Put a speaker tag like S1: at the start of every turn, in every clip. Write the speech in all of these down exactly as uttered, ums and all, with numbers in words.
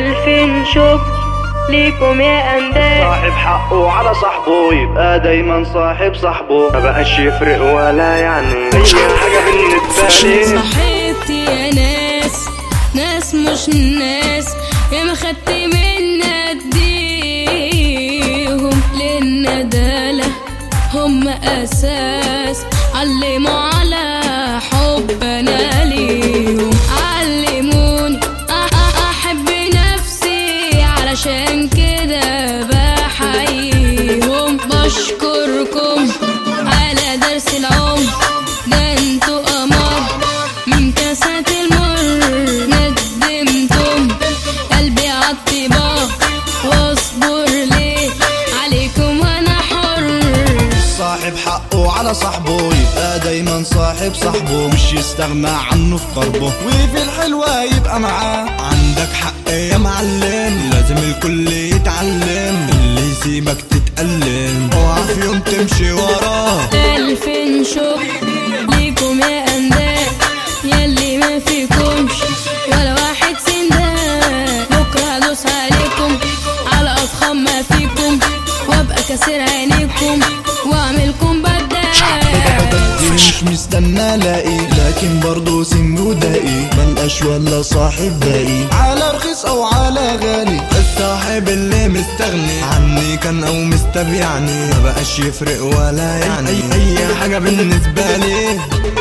S1: ألف شكر ليكم يا أنداد.
S2: صاحب حقه على صاحبه يبقى دايما صاحب صاحبه، ما بقاش يفرق ولا يعني أي حاجة بالنسبة لي.
S3: صاحبتي يا ناس ناس مش ناس، يا ما خدت منا اديهم للندالة، هم أساس علموا على حبنا ليهم، علموني أحب نفسي علشان كده بحييهم. بشكركم على درس العمر، ده انتوا قمر من كاسات المر، ندمتم قلبي عالطباخ واصبر ليه عليكم وانا حر.
S4: صاحب حقه على صاحبه يبقى دايما صاحب صاحبه، مش يستغنى عنه في قربه، وفي الحلوة يبقى معاه. عندك حق يا معلم، لازم الكل يتعلم، اللي يسيبك تتألم اوعى في يوم تمشي وراه.
S3: ألف شكر ليكم يا أنداد، ياللي ما فيكمش ولا واحد سنداد، بكرة هدوس عليكم على أفخم ما فيكم، وابقى كسر عينيكم واعملكم بدال.
S4: دي مش مستنى الاقي، لكن برضه سن ودائي، ملقاش ولا صاحب باقي، على رخيص او على غالي. الصاحب اللي مستغني عني كان او مستبيعني، ما بقاش يفرق ولا يعني اي, أي حاجة بالنسبة لي.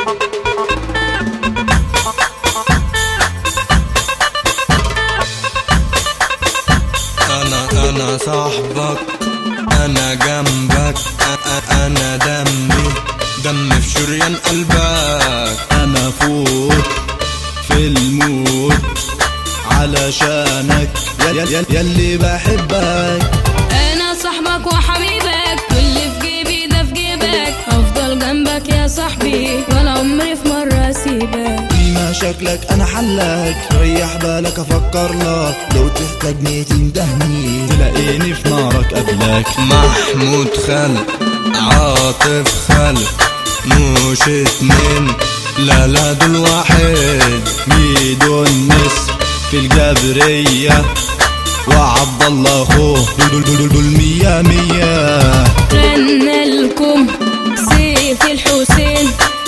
S4: انا انا صاحبك، انا جنبك، انا دمي دم في شريان قلبك، انا فوق في الموت علشانك ياللي بحبك.
S3: انا صاحبك وحبيبك، كل في جيبي ده في جيبك، هفضل جنبك يا صاحبي ولا عمري في مرة اسيبك.
S4: في مشاكلك انا حلك، ريح بالك افكر لك، لو تحتاجني تندهني تلاقيني في نارك قبلك. محمود خلق عاطف خلق مش اتنين، لا لا دول واحد، ميدو النسر في الجبرية وعبد الله اخوه، دول دول دول دول مية مية.
S3: غنى لكم سيف الحسين